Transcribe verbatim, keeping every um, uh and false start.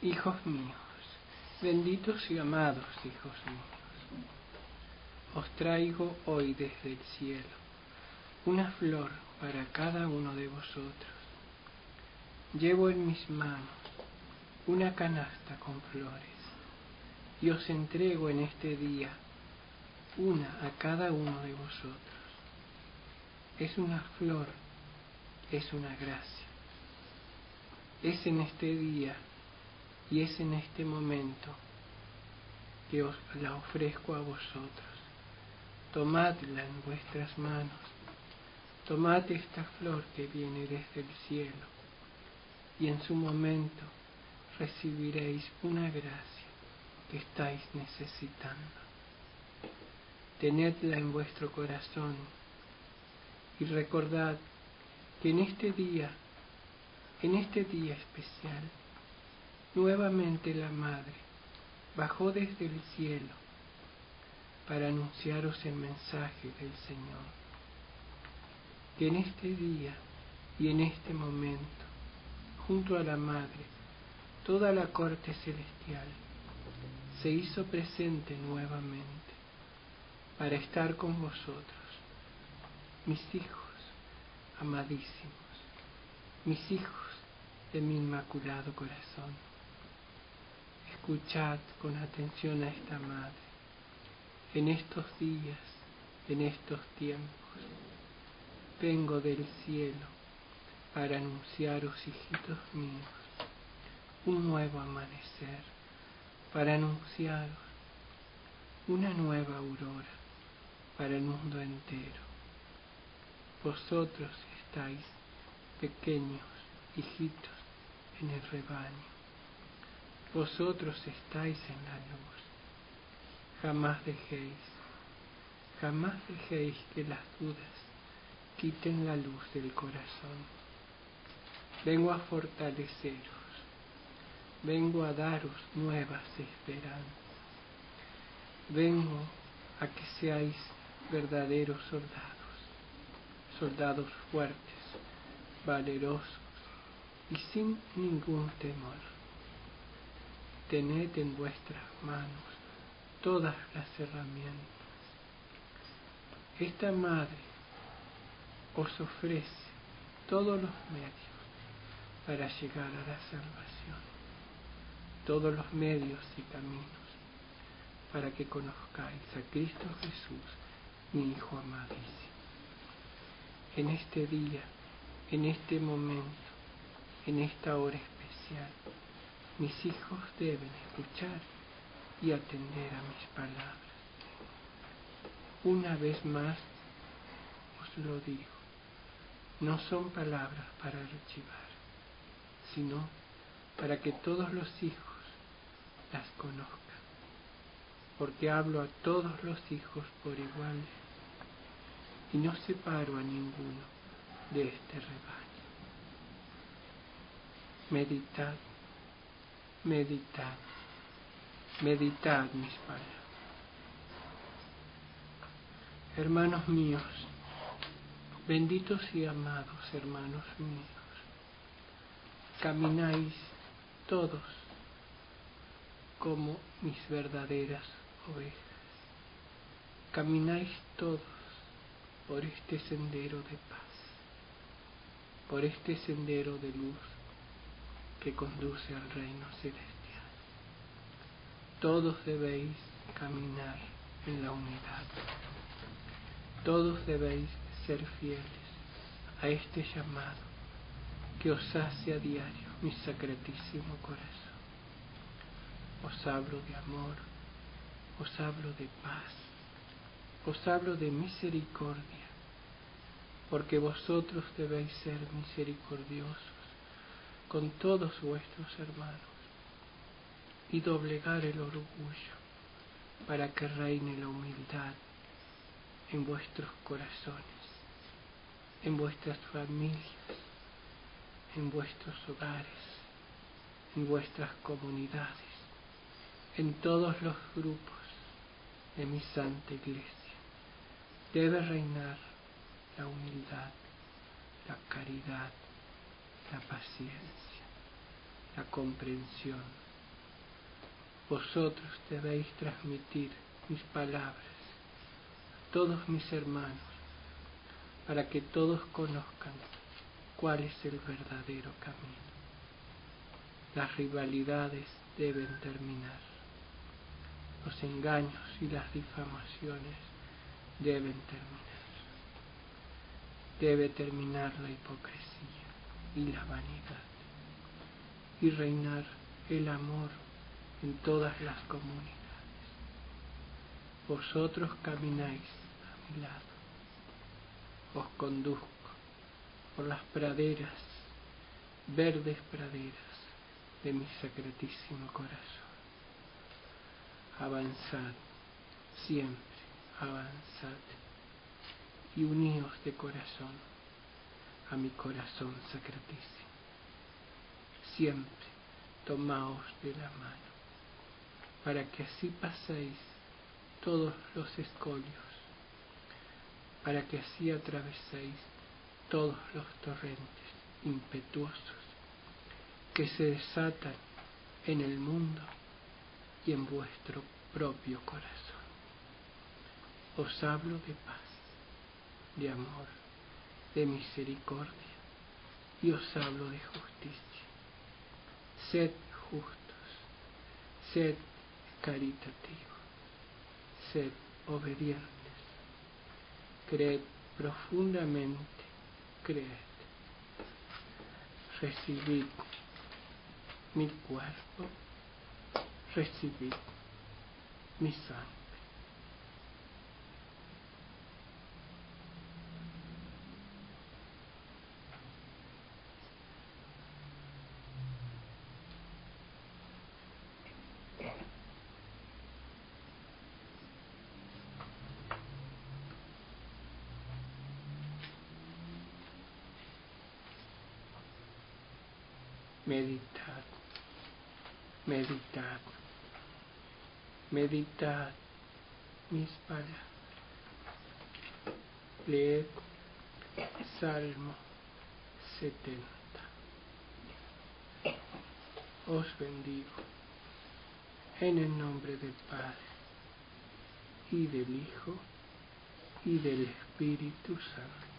Hijos míos, benditos y amados hijos míos, os traigo hoy desde el cielo una flor para cada uno de vosotros. Llevo en mis manos una canasta con flores y os entrego en este día una a cada uno de vosotros. Es una flor, es una gracia. Es en este día y es en este momento que os la ofrezco a vosotros. Tomadla en vuestras manos, tomad esta flor que viene desde el cielo, y en su momento recibiréis una gracia que estáis necesitando. Tenedla en vuestro corazón y recordad que en este día, en este día especial, nuevamente la Madre bajó desde el cielo para anunciaros el mensaje del Señor. Que en este día y en este momento, junto a la Madre, toda la corte celestial se hizo presente nuevamente para estar con vosotros, mis hijos amadísimos, mis hijos de mi inmaculado corazón. Escuchad con atención a esta Madre. En estos días, en estos tiempos, vengo del cielo para anunciaros, hijitos míos, un nuevo amanecer, para anunciaros una nueva aurora para el mundo entero. Vosotros estáis pequeños, hijitos, en el rebaño. Vosotros estáis en la luz. Jamás dejéis, jamás dejéis que las dudas quiten la luz del corazón. Vengo a fortaleceros, vengo a daros nuevas esperanzas. Vengo a que seáis verdaderos soldados, soldados fuertes, valerosos y sin ningún temor. Tened en vuestras manos todas las herramientas. Esta Madre os ofrece todos los medios para llegar a la salvación, todos los medios y caminos para que conozcáis a Cristo Jesús, mi Hijo amadísimo. En este día, en este momento, en esta hora especial, mis hijos deben escuchar y atender a mis palabras. Una vez más os lo digo, no son palabras para archivar, sino para que todos los hijos las conozcan, porque hablo a todos los hijos por igual y no separo a ninguno de este rebaño. Meditad, meditad, meditad mis palabras. Hermanos míos, benditos y amados hermanos míos, camináis todos como mis verdaderas ovejas. Camináis todos por este sendero de paz, por este sendero de luz que conduce al reino celestial. Todos debéis caminar en la unidad. Todos debéis ser fieles a este llamado que os hace a diario mi sacratísimo corazón. Os hablo de amor, os hablo de paz, os hablo de misericordia, porque vosotros debéis ser misericordiosos con todos vuestros hermanos y doblegar el orgullo para que reine la humildad en vuestros corazones, en vuestras familias, en vuestros hogares, en vuestras comunidades, en todos los grupos de mi Santa Iglesia. Debe reinar la humildad, la caridad, la paciencia, la comprensión, Vosotros debéis transmitir mis palabras a todos mis hermanos, para que todos conozcan cuál es el verdadero camino. Las rivalidades deben terminar. Los engaños y las difamaciones deben terminar. Debe terminar la hipocresía y la vanidad, y reinar el amor en todas las comunidades. Vosotros camináis a mi lado. Os conduzco por las praderas, verdes praderas de mi sacratísimo corazón. Avanzad, siempre avanzad, y uníos de corazón a mi corazón sacratísimo. Siempre tomaos de la mano, para que así paséis todos los escollos, para que así atraveséis todos los torrentes impetuosos que se desatan en el mundo y en vuestro propio corazón. Os hablo de paz, de amor, de misericordia, y os hablo de justicia. Sed justos, sed caritativos, sed obedientes, creed profundamente, creed. Recibid mi cuerpo, recibid mi sangre. Meditad, meditad, meditad mis palabras. Leed Salmo setenta. Os bendigo en el nombre del Padre, y del Hijo, y del Espíritu Santo.